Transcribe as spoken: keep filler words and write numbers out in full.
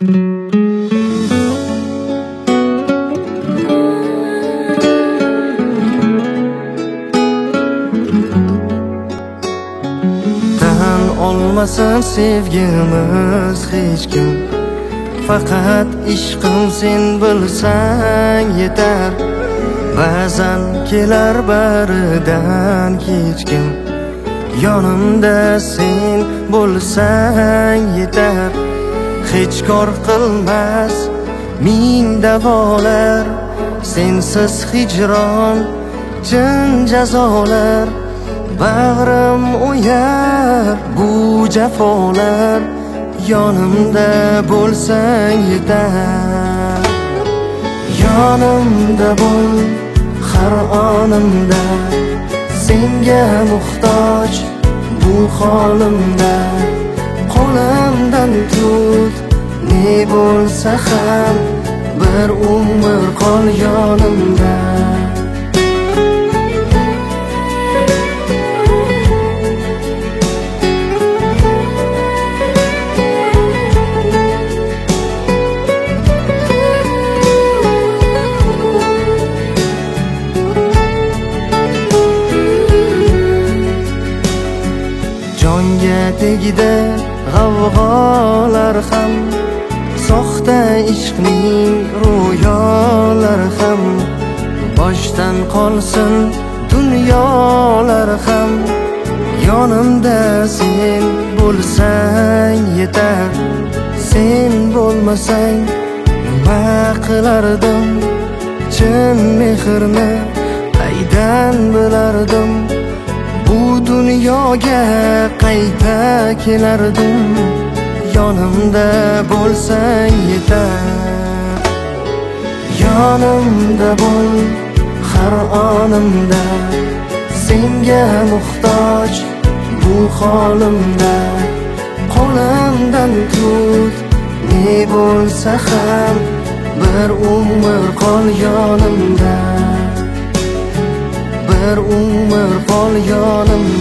Tan olmasın sevgimiz hech kim, faqat ishqim sen bilsang yetar. Ba'zan kelar baridan kechkim, yonimda sen bo'lsang yetar. Hech kor qilmas ming davolar, sensiz hijron chin jazolar. Bag'rim o'yar bu jafolar, yonimda bo'lsang yetar. Yonimda bo'l har onimda, senga muhtoj bu holimda. Qo'limdan tut, ne bo'lsa ham bir umr qol yonimda. Jonga tegdi g'avg'olar ham, soxta ishqning ro'yolari ham. Boshdan qolsin dunyolar ham, yonimda sen bo'lsang yetar. Sen bo'lmasang nima qilardim, chin mehrni qaydan bilardim. Bu dunyoga qayta kelardim, yonimda bo'lsang yetar. Yonimda bo'l har onimda, senga muhtoj bu holimda. Qo'limdan tut, ne bo'lsa ham bir umr qol yonimda. Bir umr qol yonimda.